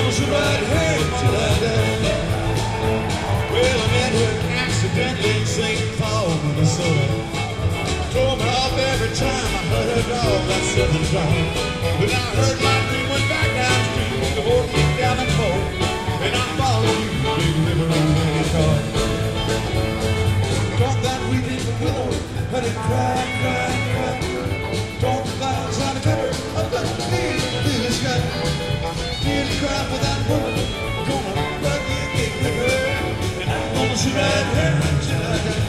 gonna sit right here till I die. Well, I met her accidentally in St. Paul, Minnesota. Drove me up every time I heard her dog, that southern dog. But I heard my dream went back downstream, the boat kicked down and forth, and I followed you, big river on my car. Thought that we didn't willow, but it cried, cried, cried. Thought the clouds had a cover up the blue sky. Didn't cry for that woman, gonna run you big river, and I'm gonna sit right here until I die.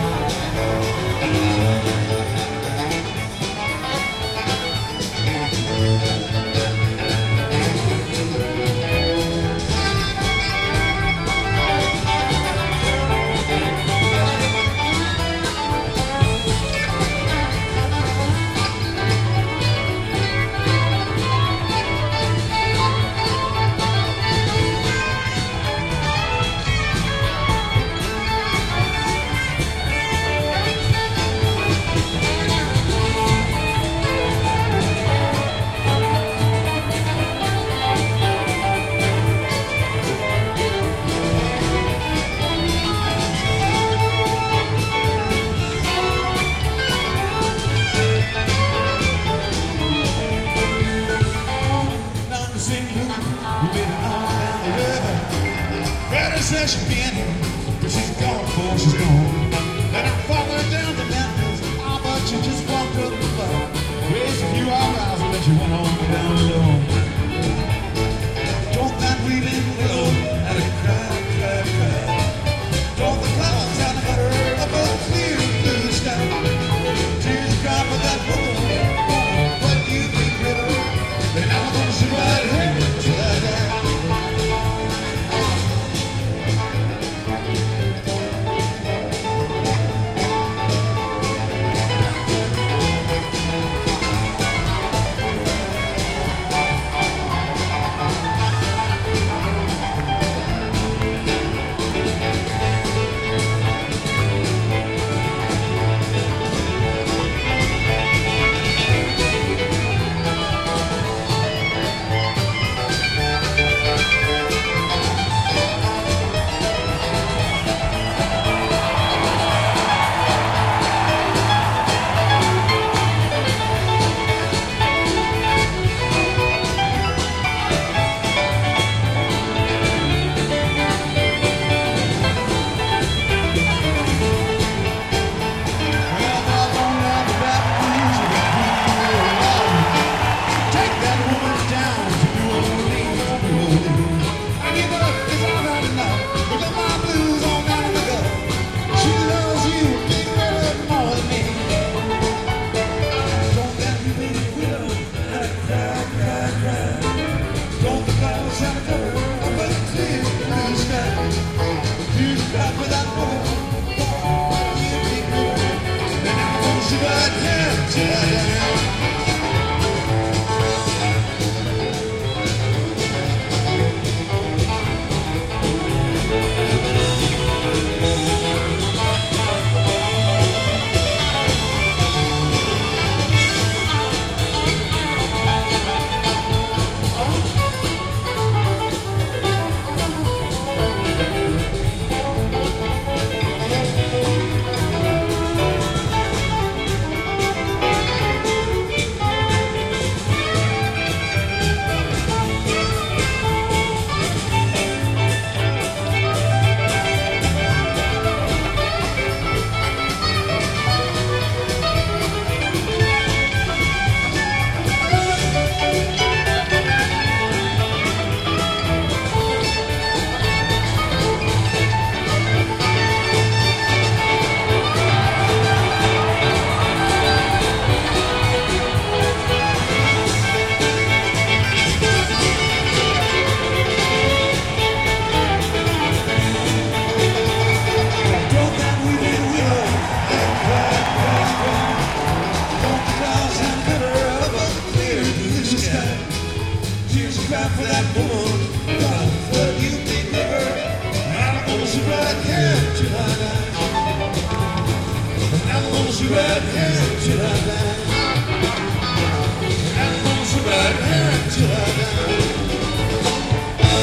Says she's been here, but she's gone before she's gone. And I followed down the mountains, oh, but she just walked up the fire. Raised a few eyebrows and then she went on down alone. Don't that weeping willow had a cry, cry, cry. Don't the clouds had a butter above the clear blue sky. Tears cry for that woman, but you big river, and I'm gonna sit right here till I die. For that woman, but you big river, I'm gonna sit right here till I die. I'm gonna sit right here till I die. I'm gonna sit right here till I die.